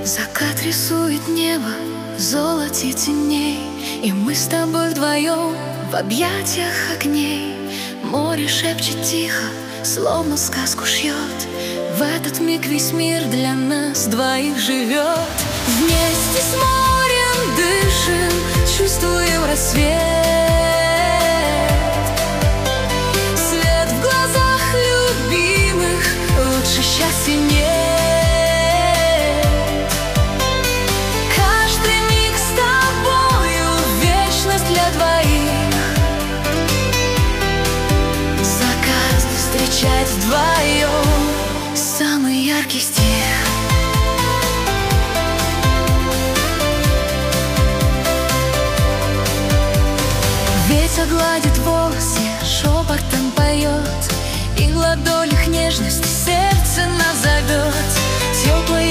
Закат рисует небо в золоте теней, и мы с тобой вдвоем в объятиях огней. Море шепчет тихо, словно сказку шьет. В этот миг весь мир для нас двоих живет. Вместе с морем дышим, чувствуем рассвет. Свет в глазах любимых, лучше счастья нет. Каждый миг с тобою вечность для двоих. Закат встречать вдвоем самый яркий стих. Ветер гладит волосы, шепотом поет, и в ладонях нежность сердце назовет. Теплой